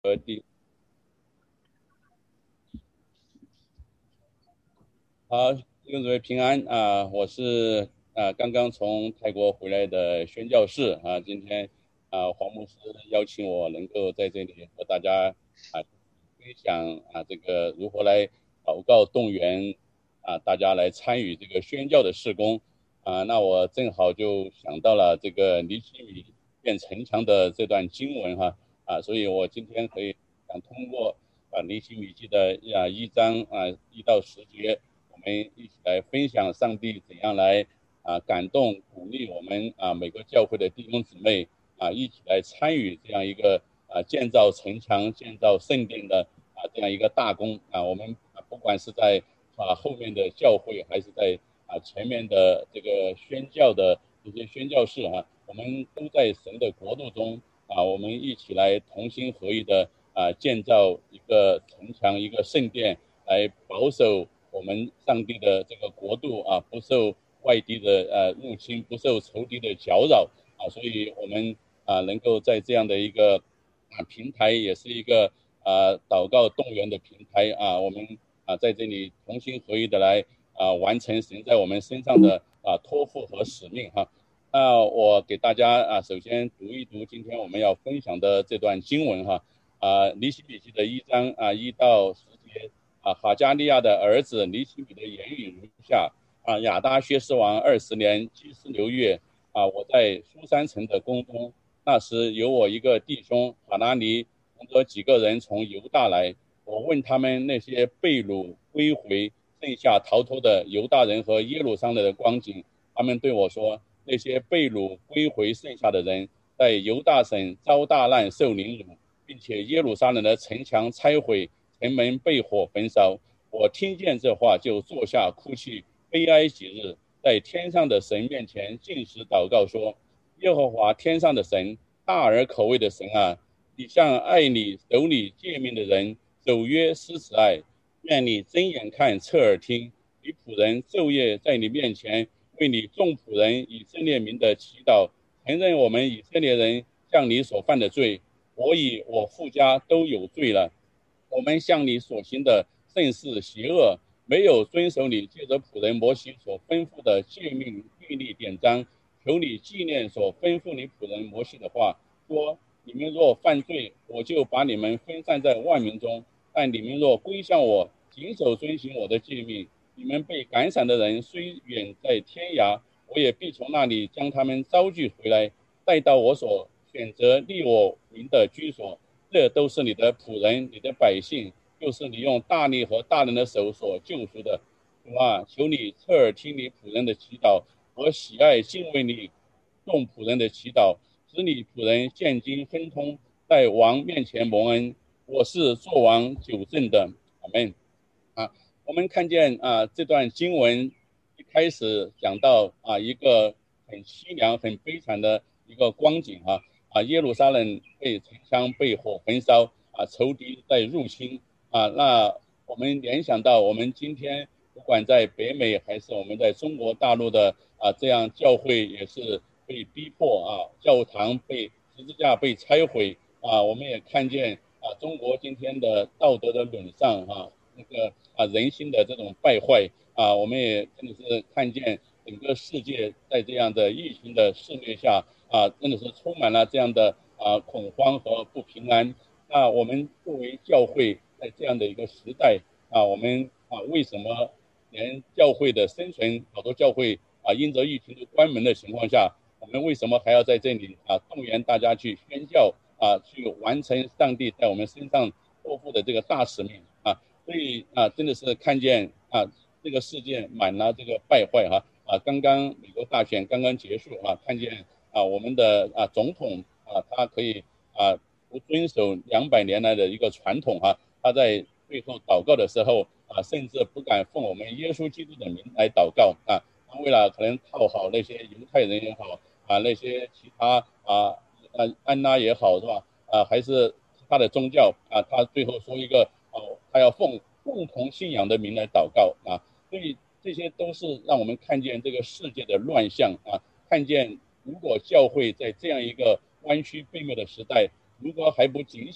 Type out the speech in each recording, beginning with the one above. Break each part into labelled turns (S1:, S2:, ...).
S1: 第好，弟兄姊妹平安我是刚刚从泰国回来的宣教士今天黄牧师邀请我能够在这里和大家分享这个如何来祷告动员大家来参与这个宣教的事工那我正好就想到了这个尼希米变城墙的这段经文所以我今天想通过尼希米记的1章1到10节。我们一起来分享上帝怎样来感动鼓励我们每个教会的弟兄姊妹一起来参与这样一个建造城墙、建造圣殿的这样一个大功我们不管是在后面的教会，还是在前面的这个宣教的这些宣教士我们都在神的国度中我们一起来同心合意的建造一个城墙、一个圣殿，来保守我们上帝的这个国度不受外敌的入侵，不受仇敌的搅扰所以我们能够在这样的一个平台，也是一个祷告动员的平台我们在这里同心合意的来完成神在我们身上的托付和使命我给大家首先读一读今天我们要分享的这段经文尼希米记的1章1到10节哈加利亚的儿子尼希米的言语如下亚达薛斯王20年基斯流月我在苏珊城的宫中，那时有我一个弟兄哈拿尼同着几个人从犹大来，我问他们那些被掳归回剩下逃脱的犹大人和耶路撒冷的光景，他们对我说，那些被掳归回剩下的人在犹大省遭大难受凌辱，并且耶路撒冷的城墙拆毁，城门被火焚烧。我听见这话就坐下哭泣，悲哀几日，在天上的神面前禁食祷告说，耶和华天上的神，大而可畏的神你向爱你守你诫命的人守约施慈爱，愿你睁眼看侧耳听，你仆人昼夜在你面前为你众仆人以色列民的祈祷，承认我们以色列人向你所犯的罪，我与我父家都有罪了。我们向你所行的甚是邪恶，没有遵守你借着仆人摩西所吩咐的诫命律例典章，求你纪念所吩咐你仆人摩西的话，说你们若犯罪，我就把你们分散在万民中；但你们若归向我，谨守遵行我的诫命，你们被赶散的人虽远在天涯，我也必从那里将他们招聚回来，带到我所选择立我名的居所。这都是你的仆人，你的百姓，就是你用大力和大人的手所救赎的。主求你侧耳听你仆人的祈祷，和喜爱敬畏你众仆人的祈祷，使你仆人现今亨通，在王面前蒙恩。我是做王久正的，阿门。我们看见这段经文一开始讲到一个很凄凉、很悲惨的一个光景耶路撒冷被城墙被火焚烧仇敌在入侵那我们联想到我们今天不管在北美还是我们在中国大陆的这样教会也是被逼迫教堂被十字架被拆毁我们也看见中国今天的道德的沦丧那个人心的这种败坏我们也真的是看见整个世界在这样的疫情的肆虐下真的是充满了这样的恐慌和不平安。那我们作为教会，在这样的一个时代我们为什么连教会的生存，好多教会因着疫情都关门的情况下，我们为什么还要在这里动员大家去宣教去完成上帝在我们身上托付的这个大使命所以真的是看见这个世界满了这个败坏刚刚美国大选刚刚结束看见我们的总统他可以不遵守200年来的一个传统他在最后祷告的时候甚至不敢奉我们耶稣基督的名来祷告他为了可能讨好那些犹太人也好那些其他安拉也好是吧还是他的宗教他最后说一个他要奉共同信仰的名来祷告所以这些都是让我们看见这个世界的乱象看见如果教会在这样一个弯曲背谬的时代，如果还不警醒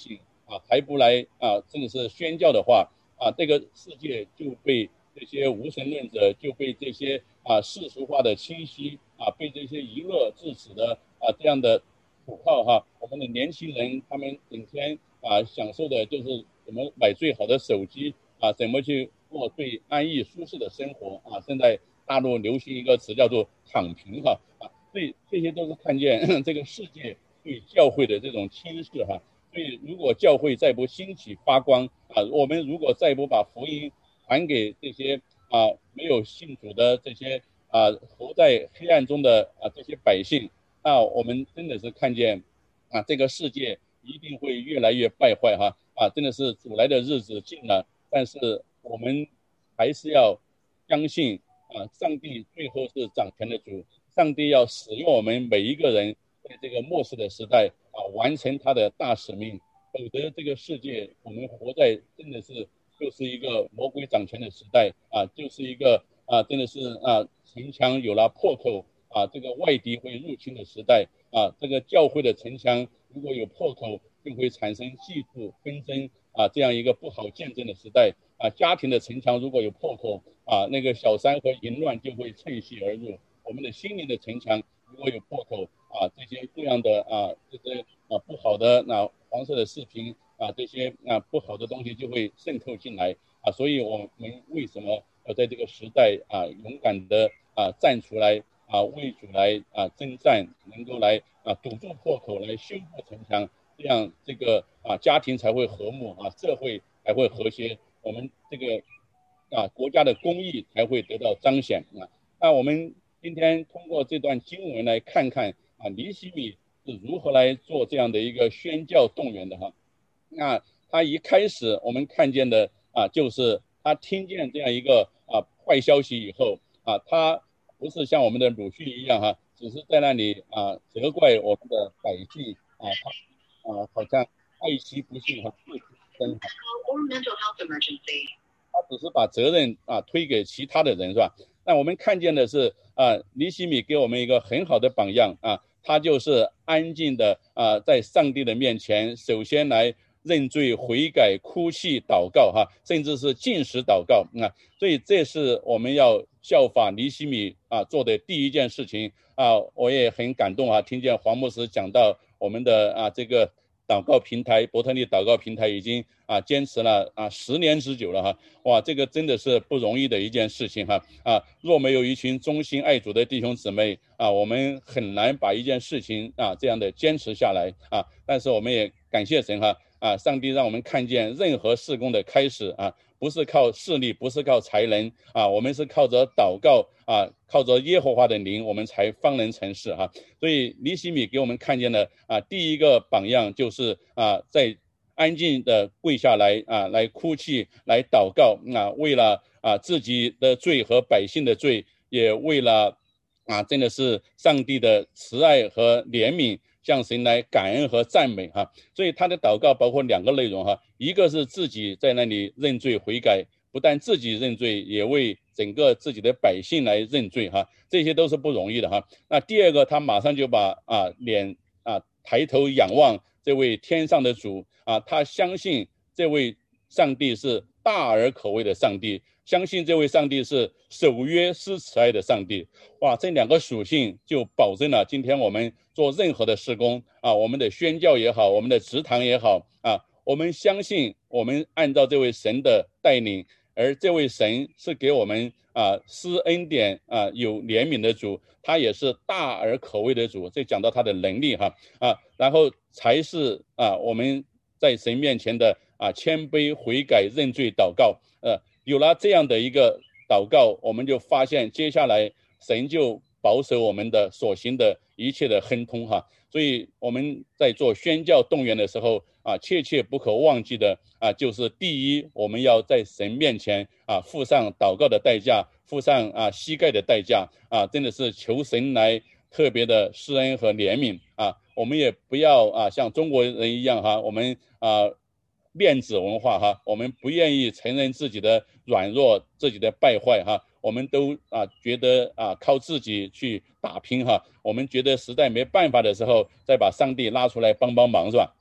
S1: 还不来真的是宣教的话这个世界就被这些无神论者，就被这些世俗化的清晰被这些娱乐致死的这样的土炮我们的年轻人他们整天享受的就是怎么买最好的手机怎么去过最安逸舒适的生活现在大陆流行一个词叫做躺平所以这些都是看见这个世界对教会的这种轻视所以如果教会再不兴起发光我们如果再不把福音传给这些没有信主的这些活在黑暗中的这些百姓我们真的是看见这个世界一定会越来越败坏真的是主来的日子近了，但是我们还是要相信上帝最后是掌权的主，上帝要使用我们每一个人在这个末世的时代完成他的大使命，否则这个世界我们活在真的是就是一个魔鬼掌权的时代就是一个真的是城墙有了破口这个外敌会入侵的时代这个教会的城墙如果有破口，就会产生嫉妒纷争这样一个不好见证的时代家庭的城墙如果有破口那个小三和淫乱就会趁虚而入，我们的心灵的城墙如果有破口这些各样的这些不好的黄色的视频这些不好的东西就会渗透进来所以我们为什么要在这个时代勇敢的站出来为主来征战，能够来堵住破口，来修复城墙，这样这个家庭才会和睦社会才会和谐，我们这个国家的公义才会得到彰显那我们今天通过这段经文来看看尼希米是如何来做这样的一个宣教动员的那他一开始我们看见的就是他听见这样一个坏消息以后他不是像我们的鲁迅一样只是在那里责怪我们的百姓他好像爱其不幸他只是把责任推给其他的人是吧？那我们看见的是尼希米给我们一个很好的榜样他就是安静的在上帝的面前，首先来认罪悔改哭泣祷告甚至是禁食祷告所以这是我们要效法尼希米做的第一件事情我也很感动听见黄牧师讲到我们的这个祷告平台伯特利祷告平台已经坚持了10年之久了哇这个真的是不容易的一件事情若没有一群忠心爱主的弟兄姊妹我们很难把一件事情这样的坚持下来但是我们也感谢神上帝让我们看见任何事工的开始不是靠势力，不是靠才能我们是靠着祷告靠着耶和华的灵，我们才方能成事所以尼希米给我们看见的第一个榜样就是在安静的跪下来来哭泣，来祷告为了自己的罪和百姓的罪，也为了真的是上帝的慈爱和怜悯，向神来感恩和赞美所以他的祷告包括2个内容一个是自己在那里认罪悔改，不但自己认罪，也为整个自己的百姓来认罪这些都是不容易的那第二个，他马上就把脸抬头仰望这位天上的主他相信这位上帝是大而可畏的上帝，相信这位上帝是守约施慈爱的上帝哇，这2个属性就保证了今天我们做任何的事工我们的宣教也好，我们的职堂也好我们相信我们按照这位神的带领，而这位神是给我们施恩典有怜悯的主，他也是大而可畏的主，这讲到他的能力然后才是我们在神面前的谦卑悔改认罪祷告有了这样的一个祷告，我们就发现接下来神就保守我们的所行的一切的亨通所以我们在做宣教动员的时候切切不可忘记的就是第一，我们要在神面前付上祷告的代价，付上膝盖的代价真的是求神来特别的施恩和怜悯我们也不要像中国人一样我们面子文化我们不愿意承认自己的软弱，自己的败坏我们都觉得靠自己去打拼我们觉得实在没办法的时候，再把上帝拉出来帮帮忙是吧？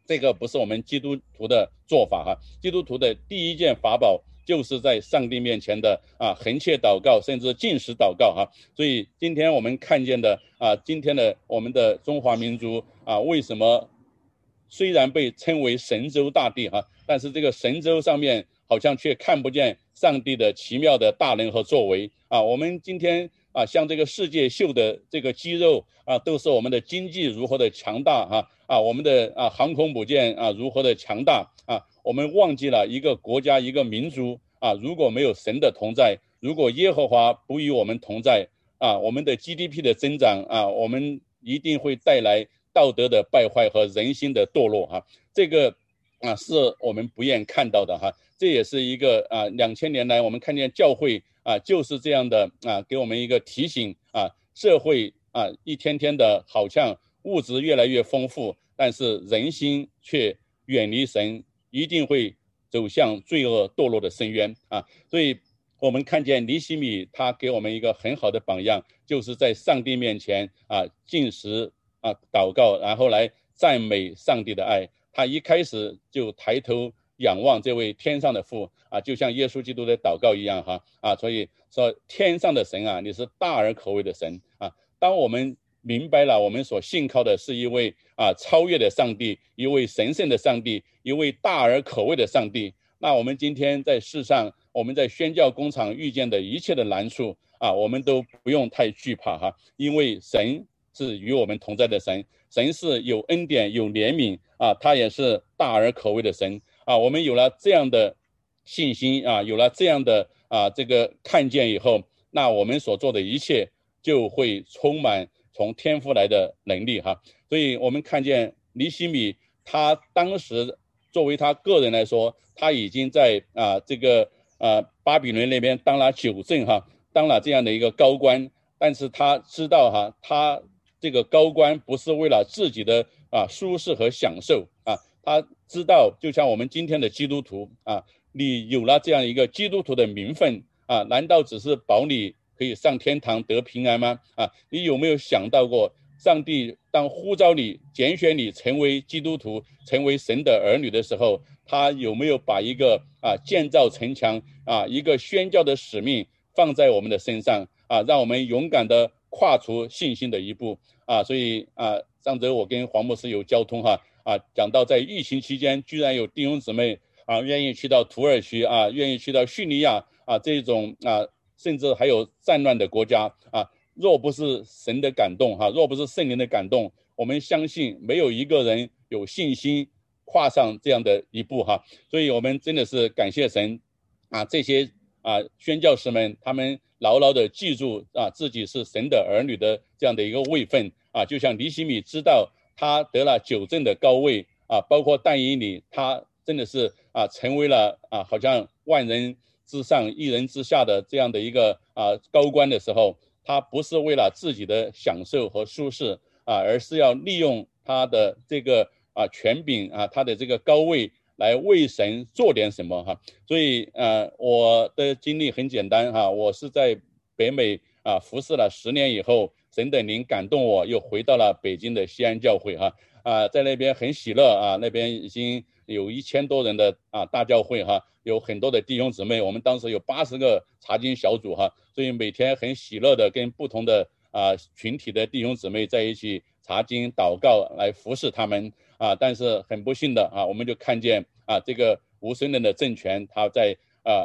S1: 这个不是我们基督徒的做法哈。基督徒的第一件法宝就是在上帝面前的横切祷告，甚至禁食祷告哈。所以今天我们看见的今天的我们的中华民族为什么虽然被称为神州大地哈，但是这个神州上面好像却看不见上帝的奇妙的大能和作为我们今天像这个世界秀的这个肌肉都是我们的经济如何的强大我们的航空母舰如何的强大我们忘记了一个国家一个民族如果没有神的同在，如果耶和华不与我们同在我们的 GDP 的增长我们一定会带来道德的败坏和人心的堕落这个是我们不愿看到的这也是一个2000年来我们看见教会就是这样的给我们一个提醒社会一天天的好像物质越来越丰富，但是人心却远离神，一定会走向罪恶堕落的深渊所以我们看见尼希米他给我们一个很好的榜样，就是在上帝面前禁食祷告，然后来赞美上帝的爱。他一开始就抬头仰望这位天上的父就像耶稣基督的祷告一样所以说天上的神你是大而可畏的神当我们明白了我们所信靠的是一位超越的上帝，一位神圣的上帝，一位大而可畏的上帝，那我们今天在世上我们在宣教工厂遇见的一切的难处我们都不用太惧怕因为神是与我们同在的神，神是有恩典有怜悯他也是大而可畏的神我们有了这样的信心有了这样的这个看见以后，那我们所做的一切就会充满从天父来的能力所以我们看见尼希米他当时作为他个人来说，他已经在这个巴比伦那边当了9镇当了这样的一个高官，但是他知道他这个高官不是为了自己的舒适和享受他知道就像我们今天的基督徒你有了这样一个基督徒的名分难道只是保你可以上天堂得平安吗你有没有想到过上帝当呼召你拣选你成为基督徒成为神的儿女的时候，他有没有把一个建造城墙一个宣教的使命放在我们的身上让我们勇敢的跨出信心的一步所以上周我跟黄牧师有交通讲到在疫情期间居然有弟兄姊妹愿意去到土耳其愿意去到叙利亚这种甚至还有战乱的国家若不是神的感动若不是圣灵的感动，我们相信没有一个人有信心跨上这样的一步所以我们真的是感谢神这些宣教士们他们牢牢的记住自己是神的儿女的这样的一个位分就像尼希米知道他得了9镇的高位包括但以理他真的是成为了好像万人之上一人之下的这样的一个高官的时候，他不是为了自己的享受和舒适而是要利用他的这个权柄他的这个高位来为神做点什么所以我的经历很简单我是在北美服侍了10年以后，神的灵感动我又回到了北京的西安教会在那边很喜乐那边已经有1000多人的大教会有很多的弟兄姊妹，我们当时有80个查经小组所以每天很喜乐的跟不同的群体的弟兄姊妹在一起查经祷告来服侍他们但是很不幸的我们就看见这个无神论的政权，他在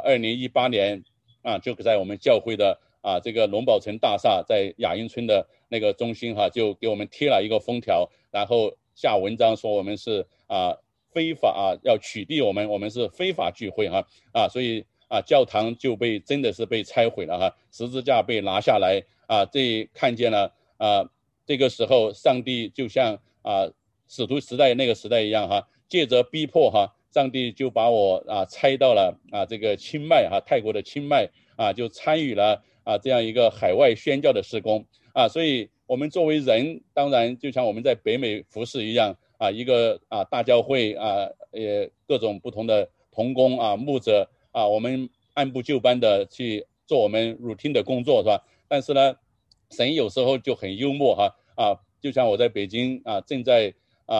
S1: 2018年就在我们教会的这个龙宝城大厦在亚运村的那个中心就给我们贴了一个封条，然后下文章说我们是非法要取缔我们是非法聚会所以教堂就真的是被拆毁了十字架被拿下来这看见了这个时候上帝就像使徒时代那个时代一样借着逼迫上帝就把我拆到了这个清迈泰国的清迈就参与了这样一个海外宣教的事工所以我们作为人，当然就像我们在北美服侍一样一个大教会也各种不同的同工牧者我们按部就班的去做我们 routine 的工作是吧？但是呢，神有时候就很幽默就像我在北京正在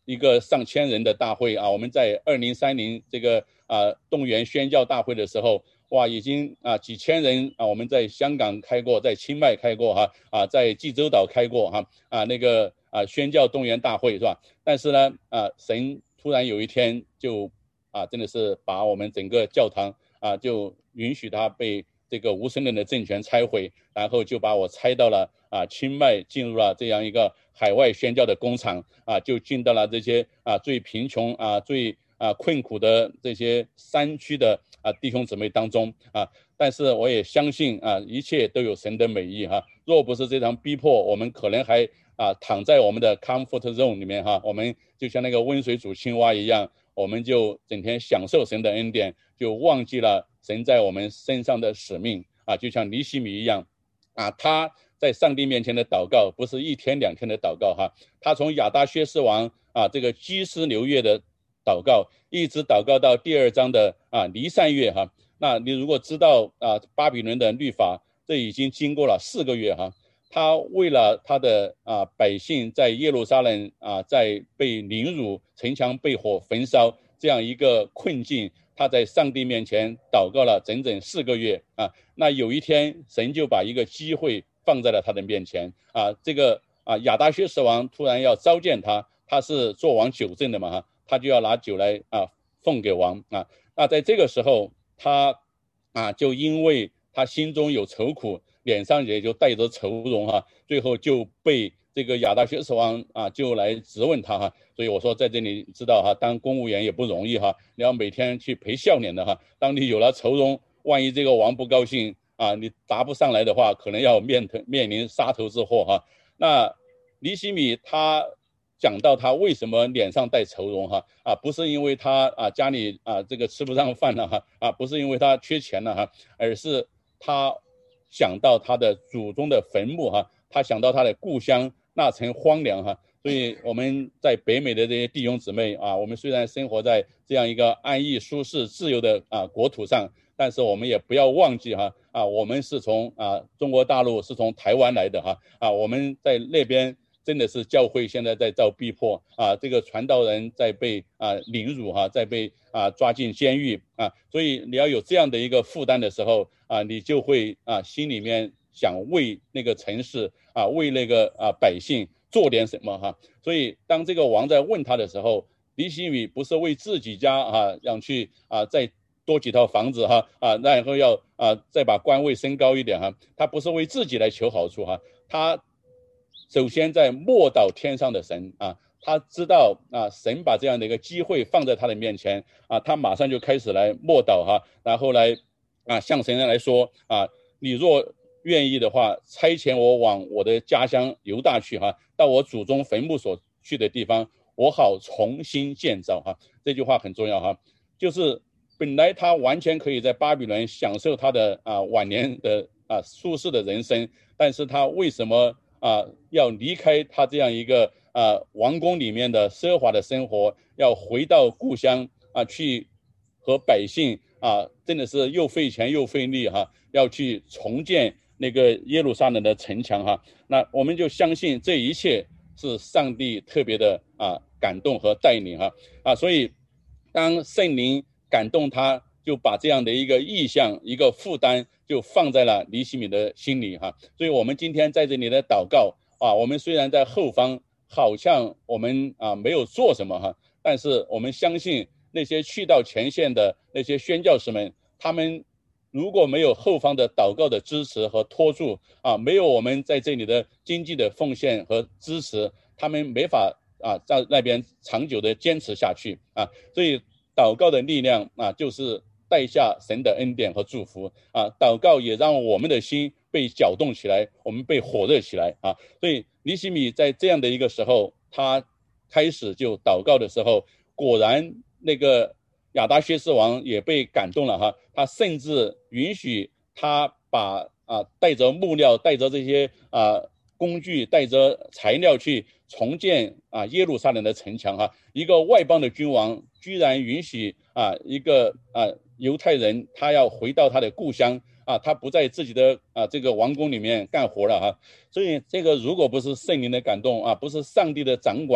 S1: 一个上千人的大会啊，我们在2030这个动员宣教大会的时候，哇，已经几千人啊，我们在香港开过，在清迈开过在济州岛开过那个宣教动员大会是吧？但是呢神突然有一天就真的是把我们整个教堂就允许它被这个无神论的政权拆毁，然后就把我拆到了清迈，进入了这样一个海外宣教的工厂就进到了这些最贫穷最困苦的这些山区的弟兄姊妹当中但是我也相信一切都有神的美意若不是这场逼迫，我们可能还躺在我们的 comfort zone 里面我们就像那个温水煮青蛙一样，我们就整天享受神的恩典，就忘记了神在我们身上的使命就像尼希米一样他在上帝面前的祷告不是1天2天的祷告他从亚达薛斯王这个基斯流月的祷告一直祷告到第2章的尼散月那你如果知道巴比伦的律法，这已经经过了4个月他为了他的百姓在耶路撒冷在被凌辱，城墙被火焚烧这样一个困境，他在上帝面前祷告了整整4个月那有一天神就把一个机会放在了他的面前这个亚达薛斯王突然要召见他，他是做王酒政的嘛他就要拿酒来奉给王那在这个时候他就因为他心中有愁苦，脸上也就带着愁容最后就被这个亚达薛斯王就来质问他所以我说在这里知道当公务员也不容易你要每天去陪笑脸的当你有了愁容，万一这个王不高兴你答不上来的话，可能要面临杀头之祸那尼希米他讲到他为什么脸上带愁容不是因为他家里这个吃不上饭了不是因为他缺钱了而是他想到他的祖宗的坟墓他想到他的故乡那曾荒凉所以我们在北美的这些弟兄姊妹我们虽然生活在这样一个安逸舒适自由的国土上，但是我们也不要忘记我们是从中国大陆是从台湾来的我们在那边真的是教会现在在遭逼迫这个传道人在被凌辱在被抓进监狱所以你要有这样的一个负担的时候你就会心里面想为那个城市为那个百姓做点什么所以当这个王在问他的时候，尼希米不是为自己家想去再多几套房子然后要再把官位升高一点他不是为自己来求好处他首先在默祷天上的神他知道神把这样的一个机会放在他的面前他马上就开始来默祷然后来向神来说你若愿意的话，差遣我往我的家乡犹大去到我祖宗坟墓所去的地方，我好重新建造这句话很重要就是本来他完全可以在巴比伦享受他的晚年的舒适的人生，但是他为什么要离开他这样一个王宫里面的奢华的生活，要回到故乡去和百姓真的是又费钱又费力要去重建那个耶路撒冷的城墙那我们就相信这一切是上帝特别的感动和带领所以当圣灵感动他，就把这样的一个意向一个负担就放在了尼希米的心里所以我们今天在这里的祷告我们虽然在后方好像我们没有做什么但是我们相信那些去到前线的那些宣教士们，他们如果没有后方的祷告的支持和托住没有我们在这里的经济的奉献和支持，他们没法在那边长久的坚持下去所以祷告的力量就是带下神的恩典和祝福祷告也让我们的心被搅动起来，我们被火热起来所以尼希米在这样的一个时候，他开始就祷告的时候，果然那个亚达薛斯王也被感动了他甚至允许他把带着木料带着这些工具带着材料去重建耶路撒冷的城墙一个外邦的君王居然允许一个犹太人他要回到他的故乡他不在自己的这个王宫里面干活了所以这个如果不是圣灵的感动不是上帝的掌管，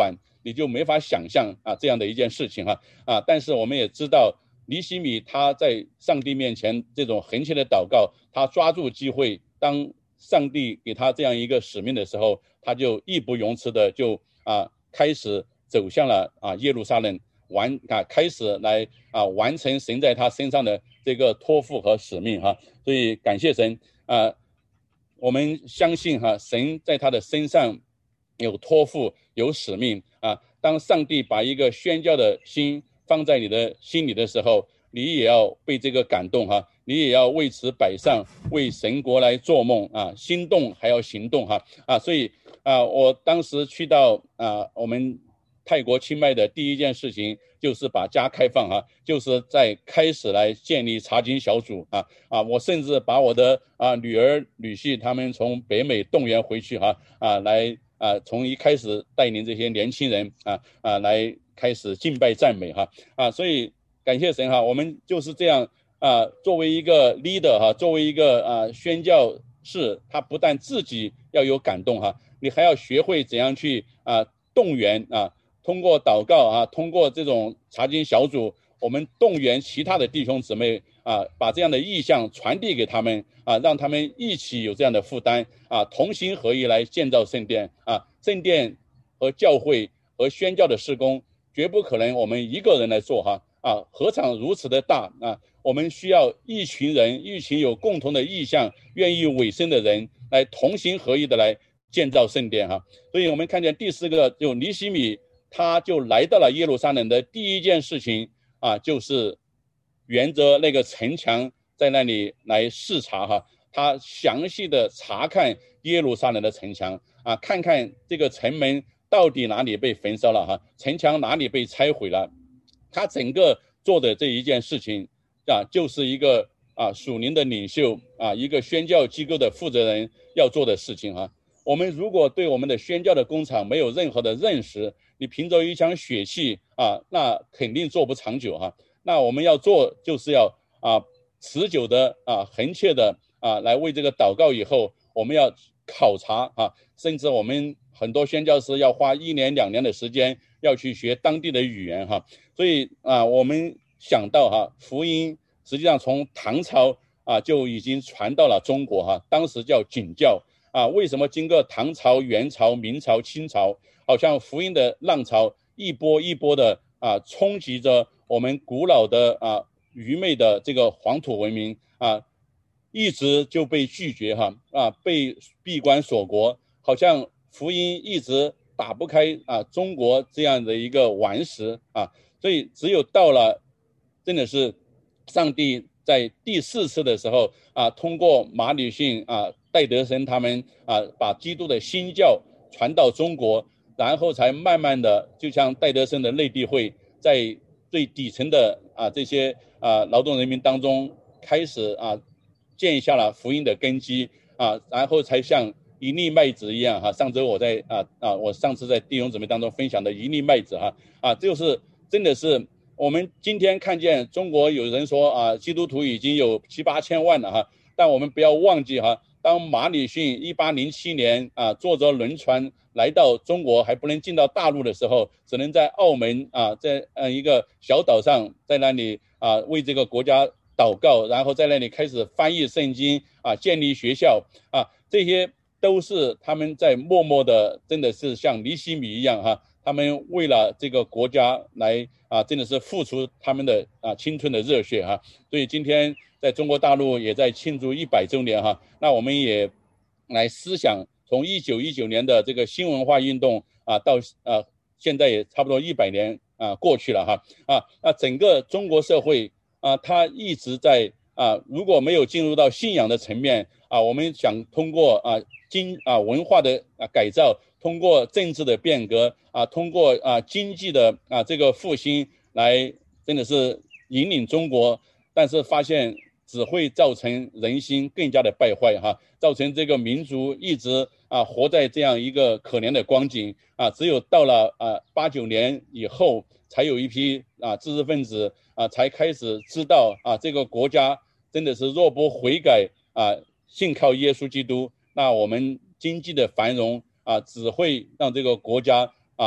S1: 你就没法想象这样的一件事情但是我们也知道尼希米他在上帝面前这种恳切的祷告，他抓住机会，当上帝给他这样一个使命的时候，他就义不容辞的就开始走向了耶路撒冷，开始来完成神在他身上的这个托付和使命所以感谢神我们相信神在他的身上有托付有使命当上帝把一个宣教的心放在你的心里的时候，你也要被这个感动你也要为此摆上，为神国来做梦心动还要行动所以我当时去到我们泰国清迈的第一件事情就是把家开放就是在开始来建立查经小组我甚至把我的女儿女婿他们从北美动员回去来从一开始带领这些年轻人来开始敬拜赞美所以感谢神我们就是这样作为一个 leader 作为一个宣教士，他不但自己要有感动你还要学会怎样去动员通过祷告通过这种查经小组，我们动员其他的弟兄姊妹把这样的意向传递给他们让他们一起有这样的负担同心合一来建造圣殿圣殿和教会和宣教的事工绝不可能我们一个人来做何尝如此的大我们需要一群人，一群有共同的意向愿意委身的人来同心合一的来建造圣殿所以我们看见第四个就尼希米他就来到了耶路撒冷的第一件事情就是沿着那个城墙在那里来视察他详细的查看耶路撒冷的城墙看看这个城门到底哪里被焚烧了城墙哪里被拆毁了。他整个做的这一件事情就是一个属灵的领袖一个宣教机构的负责人要做的事情我们如果对我们的宣教的工厂没有任何的认识，你凭着一腔血气那肯定做不长久那我们要做就是要持久的恳切的来为这个祷告，以后我们要考察甚至我们很多宣教师要花1年2年的时间要去学当地的语言所以我们想到福音实际上从唐朝就已经传到了中国当时叫景教为什么经过唐朝、元朝、明朝、清朝，好像福音的浪潮一波一波的冲击着我们古老的愚昧的这个黄土文明一直就被拒绝被闭关锁国，好像福音一直打不开中国这样的一个顽石所以只有到了真的是上帝在第4次的时候通过马礼逊戴德生他们把基督的新教传到中国，然后才慢慢的就像戴德生的内地会在最底层的这些劳动人民当中开始建下了福音的根基然后才像一粒麦子一样上周我在我上次在弟兄姊妹当中分享的一粒麦子就是真的是我们今天看见中国有人说基督徒已经有7、8千万了但我们不要忘记当马礼逊1807年坐着轮船来到中国还不能进到大陆的时候，只能在澳门在一个小岛上在那里为这个国家祷告，然后在那里开始翻译圣经建立学校这些都是他们在默默的真的是像尼希米一样他们为了这个国家来真的是付出他们的青春的热血所以今天在中国大陆也在庆祝100周年那我们也来思想从1919年的这个新文化运动到现在也差不多100年过去了整个中国社会它一直在如果没有进入到信仰的层面我们想通过文化的改造，通过政治的变革通过经济的这个复兴来真的是引领中国，但是发现只会造成人心更加的败坏造成这个民族一直活在这样一个可怜的光景只有到了8、9年以后，才有一批知识分子才开始知道这个国家真的是若不悔改信靠耶稣基督，那我们经济的繁荣只会让这个国家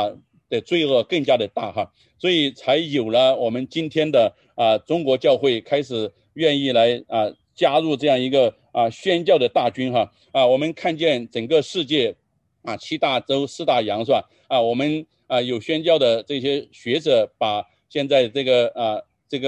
S1: 的罪恶更加的大哈，所以才有了我们今天的中国教会开始愿意来加入这样一个宣教的大军哈我们看见整个世界7大洲4大洋是吧我们有宣教的这些学者把现在这个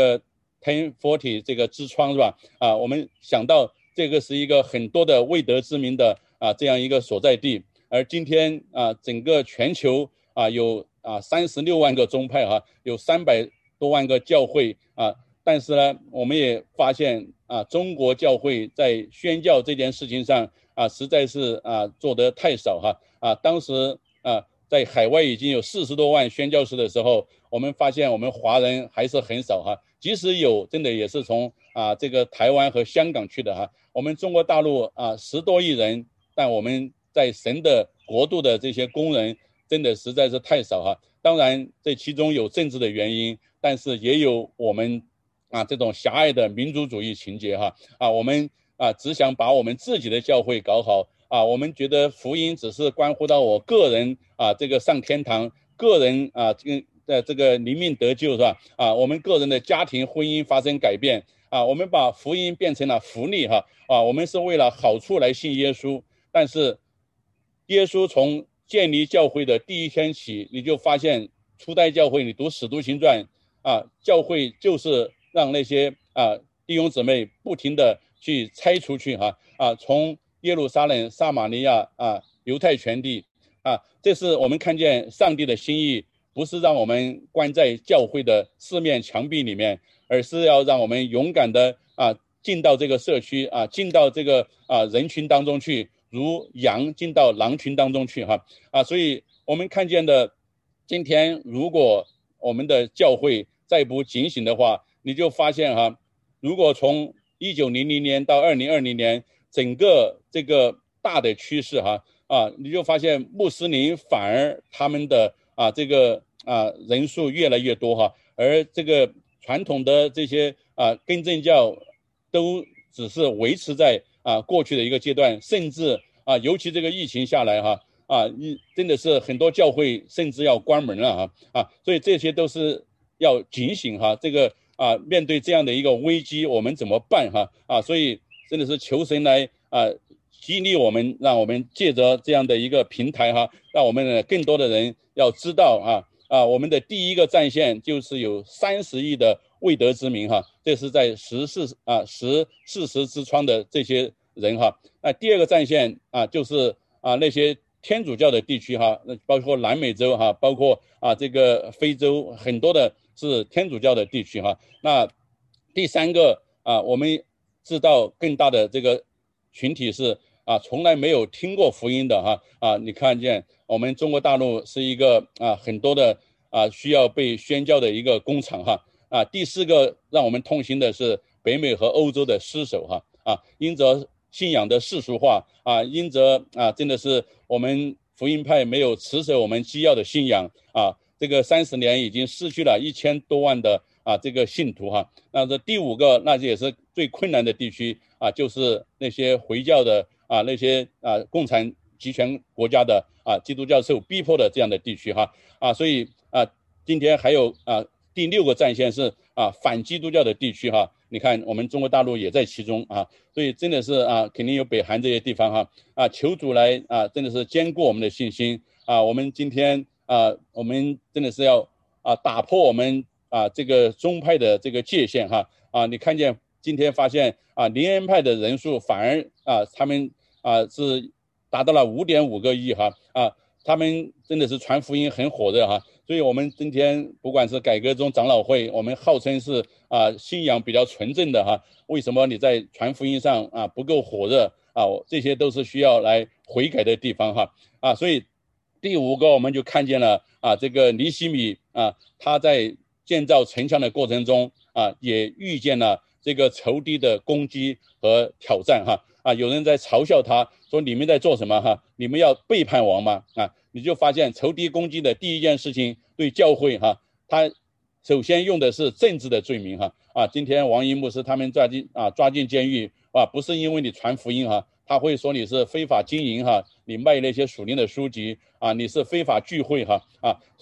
S1: 1040这个痔疮是吧我们想到这个是一个很多的未得之民的这样一个所在地，而今天整个全球有36万个宗派有300多万个教会但是呢我们也发现中国教会在宣教这件事情上实在是做得太少当时在海外已经有40多万宣教士的时候，我们发现我们华人还是很少即使有真的也是从这个台湾和香港去的我们中国大陆10多亿人，但我们在神的国度的这些工人真的实在是太少当然这其中有政治的原因，但是也有我们这种狭隘的民族主义情节我们只想把我们自己的教会搞好我们觉得福音只是关乎到我个人这个上天堂，个人这个灵命得救是吧我们个人的家庭婚姻发生改变我们把福音变成了福利我们是为了好处来信耶稣，但是耶稣从建立教会的第一天起，你就发现初代教会，你读使徒行传教会就是让那些弟兄姊妹不停的去拆出去从耶路撒冷、撒玛利亚犹太全地这是我们看见上帝的心意，不是让我们关在教会的4面墙壁里面，而是要让我们勇敢的进到这个社区进到这个人群当中去，如羊进到狼群当中去所以我们看见的今天，如果我们的教会再不警醒的话，你就发现如果从1900年到2020年整个这个大的趋势你就发现穆斯林反而他们的这个人数越来越多而这个传统的这些更正教都只是维持在过去的一个阶段，甚至尤其这个疫情下来真的是很多教会甚至要关门了所以这些都是要警醒这个面对这样的一个危机我们怎么办所以真的是求神来激励我们，让我们借着这样的一个平台让我们更多的人要知道我们的第一个战线就是有30亿的未得之民这是在40之窗的这些人那第二个战线就是那些天主教的地区包括南美洲包括这个非洲，很多的是天主教的地区那第三个我们知道更大的这个群体是从来没有听过福音的你看见我们中国大陆是一个很多的需要被宣教的一个工厂第4个让我们痛心的是北美和欧洲的失守因着信仰的世俗化因着真的是我们福音派没有持守我们基要的信仰这个30年已经失去了1000多万的这个信徒那这第5个那也是最困难的地区就是那些回教的那些共产集权国家的基督教受逼迫的这样的地区所以今天还有第6个战线是反基督教的地区你看我们中国大陆也在其中所以真的是肯定有北韩这些地方求主来真的是坚固我们的信心我们今天我们真的是要打破我们这个宗派的这个界限你看见今天发现灵恩派的人数反而他们是达到了5.5个亿他们真的是传福音很火热所以我们今天不管是改革宗长老会，我们号称是信仰比较纯正的为什么你在传福音上不够火热这些都是需要来悔改的地方所以第5个我们就看见了这个尼希米他在建造城墙的过程中也遇见了这个仇敌的攻击和挑战有人在嘲笑他说你们在做什么你们要背叛王吗你就发现仇敌攻击的第一件事情对教会他首先用的是政治的罪名今天王一牧师他们抓进监狱不是因为你传福音他会说你是非法经营你卖那些属灵的书籍你是非法聚会所以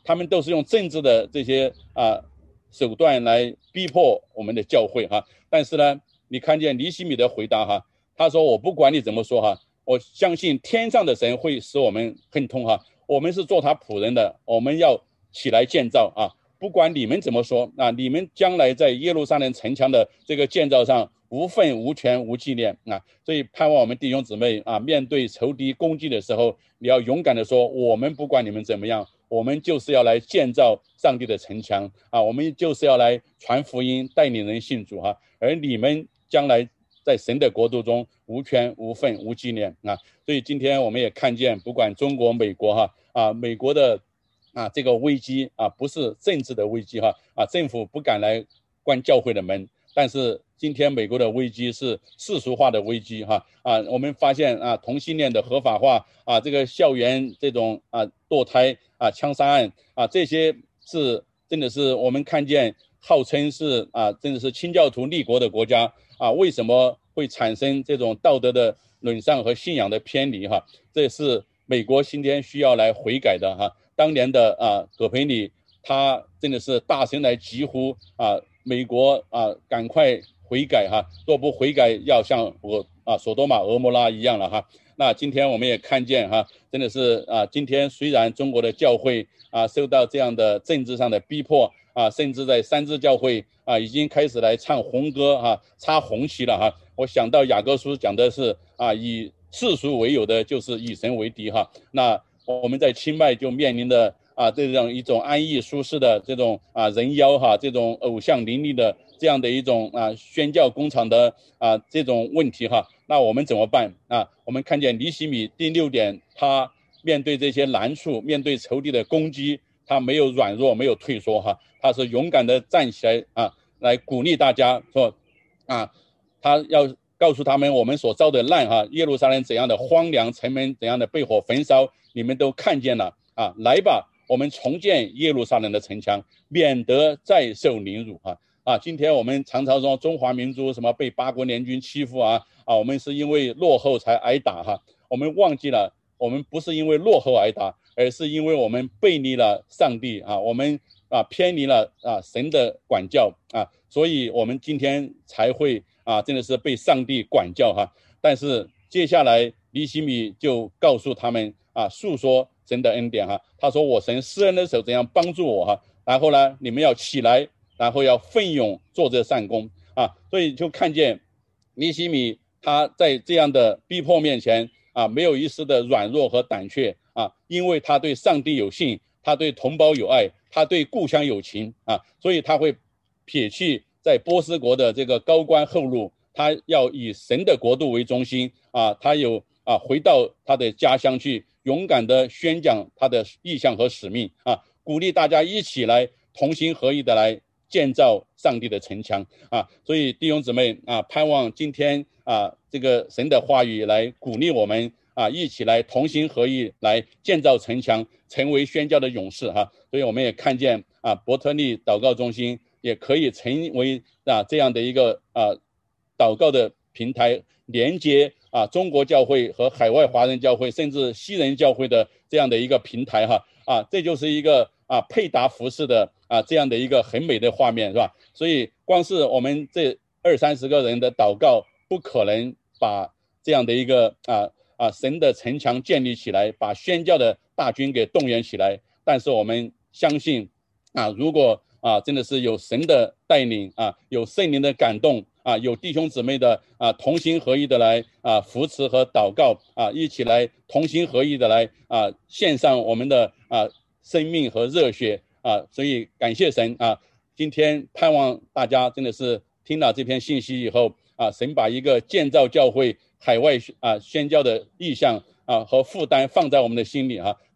S1: 他们都是用政治的这些手段来逼迫我们的教会哈。但是呢，你看见尼希米的回答哈，他说我不管你怎么说哈，我相信天上的神会使我们亨通哈，我们是做他仆人的，我们要起来建造啊，不管你们怎么说啊，你们将来在耶路撒冷城墙的这个建造上无份无权无纪念啊，所以盼望我们弟兄姊妹啊，面对仇敌攻击的时候，你要勇敢的说，我们不管你们怎么样，我们就是要来建造上帝的城墙啊，我们就是要来传福音，带领人信主哈，而你们将来在神的国度中无权无份无纪念啊，所以今天我们也看见，不管中国、美国哈美国的这个危机不是政治的危机哈政府不敢来关教会的门，但是今天美国的危机是世俗化的危机哈我们发现同性恋的合法化这个校园这种堕胎枪杀案这些是真的是我们看见号称是真的是清教徒立国的国家为什么会产生这种道德的沦丧和信仰的偏离哈？这是美国今天需要来悔改的哈。当年的葛培理他真的是大声来疾呼美国赶快悔改哈，若不悔改要像索多玛俄摩拉一样了哈。那今天我们也看见哈，真的是今天虽然中国的教会受到这样的政治上的逼迫甚至在三支教会已经开始来唱红歌插红旗了哈。我想到雅各书讲的是以世俗为友的，就是以神为敌哈。那我们在清迈就面临的这样一种安逸舒适的这种人妖这种偶像林立的这样的一种宣教工厂的这种问题哈。那我们怎么办我们看见尼希米第6点，他面对这些难处，面对仇敌的攻击，他没有软弱，没有退缩哈，他是勇敢的站起来来鼓励大家说他要告诉他们我们所遭的难耶路撒冷怎样的荒凉，城门怎样的被火焚烧，你们都看见了来吧，我们重建耶路撒冷的城墙，免得再受凌辱今天我们常常说中华民族什么被八国联军欺负我们是因为落后才挨打我们忘记了我们不是因为落后挨打，而是因为我们背离了上帝我们偏离了神的管教所以我们今天才会真的是被上帝管教但是接下来尼希米就告诉他们诉说神的恩典他说我神施恩的手怎样帮助我然后呢你们要起来，然后要奋勇做这善功所以就看见尼希米他在这样的逼迫面前没有一丝的软弱和胆怯因为他对上帝有信，他对同胞有爱，他对故乡有情所以他会撇弃在波斯国的这个高官厚禄，他要以神的国度为中心他有回到他的家乡去，勇敢的宣讲他的意向和使命鼓励大家一起来同心合意的来建造上帝的城墙所以弟兄姊妹盼望今天这个神的话语来鼓励我们一起来同心合意来建造城墙，成为宣教的勇士所以我们也看见伯特利祷告中心也可以成为这样的一个祷告的平台，连接中国教会和海外华人教会甚至西人教会的这样的一个平台这就是一个配搭服饰的这样的一个很美的画面是吧？所以光是我们这20-30个人的祷告不可能把这样的一个神的城墙建立起来，把宣教的大军给动员起来，但是我们相信如果真的是有神的带领有圣灵的感动有弟兄姊妹的同心合意的来扶持和祷告一起来同心合意的来献上我们的生命和热血所以感谢神今天盼望大家真的是听了这篇信息以后神把一个建造教会海外宣教的意向和负担放在我们的心里